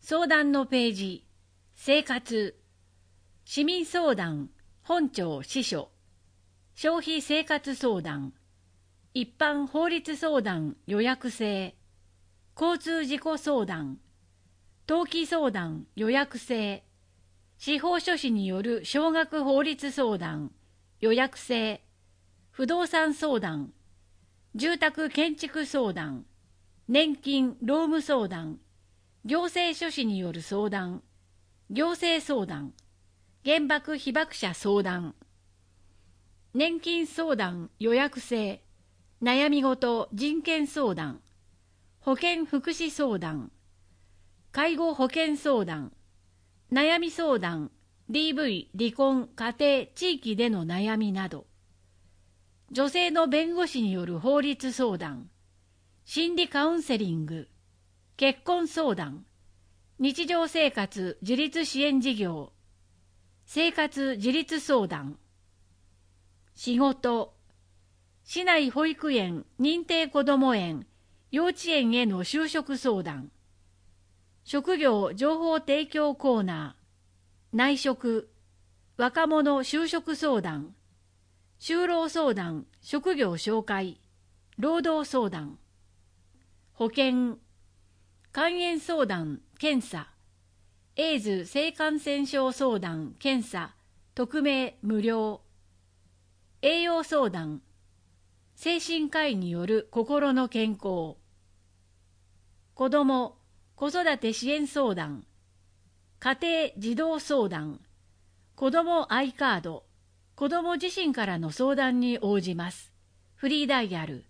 相談のページ、生活、市民相談、本庁支所、消費生活相談、一般法律相談予約制、交通事故相談、登記相談予約制、司法書士による少額法律相談予約制、不動産相談、住宅建築相談、年金労務相談、行政書士による相談、行政相談、原爆被爆者相談、年金相談予約制、悩み事人権相談、保健福祉相談、介護保険相談、悩み相談、DV、離婚、家庭、地域での悩みなど、女性の弁護士による法律相談、心理カウンセリング、結婚相談、日常生活自立支援事業、生活自立相談、仕事、市内保育園、認定こども園、幼稚園への就職相談、職業情報提供コーナー、内職、若者就職相談、就労相談、職業紹介、労働相談、保険、肝炎相談、検査、エイズ性感染症相談、検査、匿名、無料、栄養相談、精神科医による心の健康、子ども、子育て支援相談、家庭児童相談、子どもアイカード、子ども自身からの相談に応じます。フリーダイヤル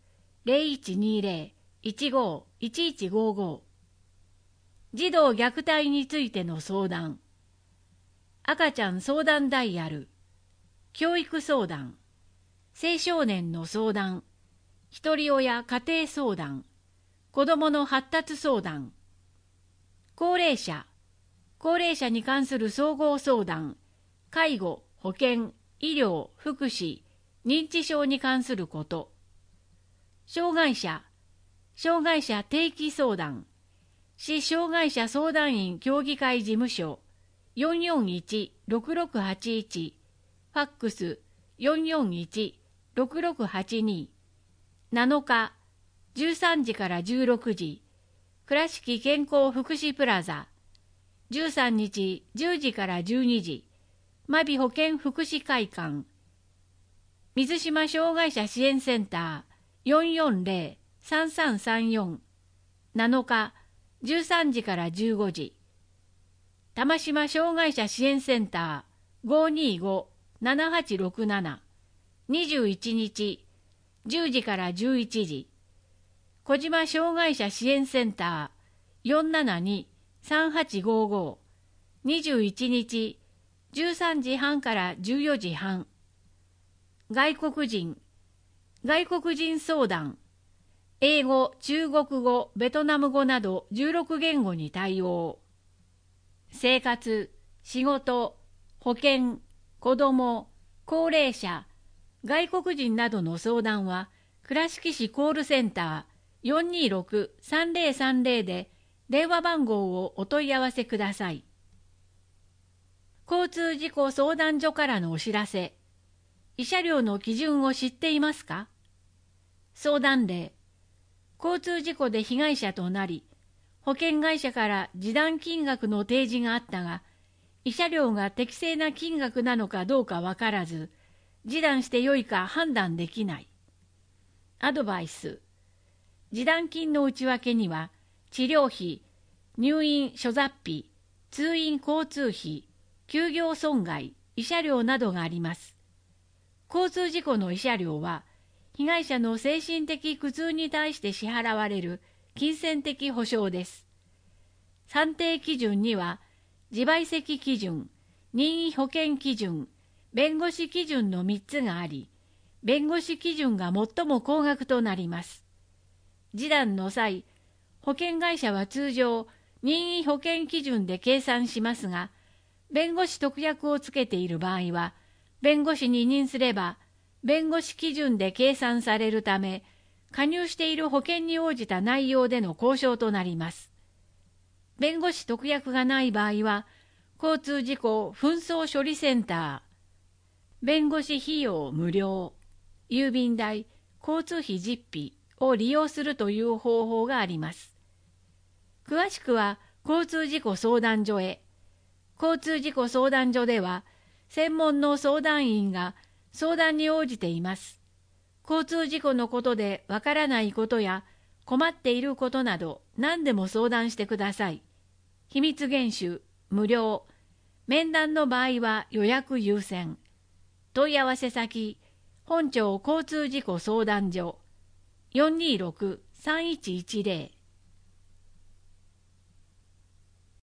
0120-15-1155。児童虐待についての相談、赤ちゃん相談ダイヤル、教育相談、青少年の相談、ひとり親家庭相談、子どもの発達相談、高齢者に関する総合相談、介護、保険、医療、福祉、認知症に関すること、障害者定期相談、市障害者相談員協議会事務所 441-6681、ファックス 441-6682、7日13時から16時、倉敷健康福祉プラザ、13日10時から12時、真備保健福祉会館、水島障害者支援センター 440-3334、7日13時から15時、玉島障害者支援センター 525-7867、21日10時から11時、小島障害者支援センター 472-3855、21日13時半から14時半、外国人相談、英語、中国語、ベトナム語など16言語に対応。生活、仕事、保険、子ども、高齢者、外国人などの相談は、倉敷市コールセンター 426-3030 で電話番号をお問い合わせください。交通事故相談所からのお知らせ。慰謝料の基準を知っていますか？相談例。交通事故で被害者となり、保険会社から示談金額の提示があったが、慰謝料が適正な金額なのかどうかわからず、示談してよいか判断できない。アドバイス。示談金の内訳には、治療費、入院諸雑費、通院交通費、休業損害、慰謝料などがあります。交通事故の慰謝料は、被害者の精神的苦痛に対して支払われる金銭的補償です。算定基準には、自賠責基準、任意保険基準、弁護士基準の3つがあり、弁護士基準が最も高額となります。示談の際、保険会社は通常、任意保険基準で計算しますが、弁護士特約をつけている場合は、弁護士に任すれば、弁護士基準で計算されるため、加入している保険に応じた内容での交渉となります。 弁護士特約がない場合は、交通事故紛争処理センター、弁護士費用無料、郵便代、交通費実費を利用するという方法があります。詳しくは交通事故相談所へ。交通事故相談所では、専門の相談員が相談に応じています。交通事故のことでわからないことや困っていることなど何でも相談してください。秘密厳守、無料。面談の場合は予約優先。問い合わせ先、本庁交通事故相談所 426-3110